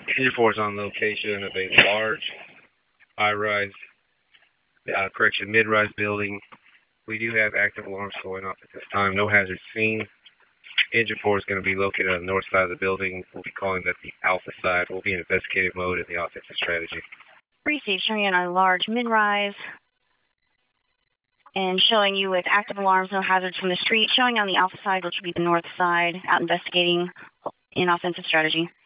Engine 4 is on location of a large high-rise, mid-rise building. We do have active alarms going off at this time. No hazards seen. Engine 4 is going to be located on the north side of the building. We'll be calling that the alpha side. We'll be in investigative mode in the offensive strategy. Received, showing you on a large mid-rise and showing you with active alarms, no hazards from the street, showing on the alpha side, which would be the north side, out investigating in offensive strategy.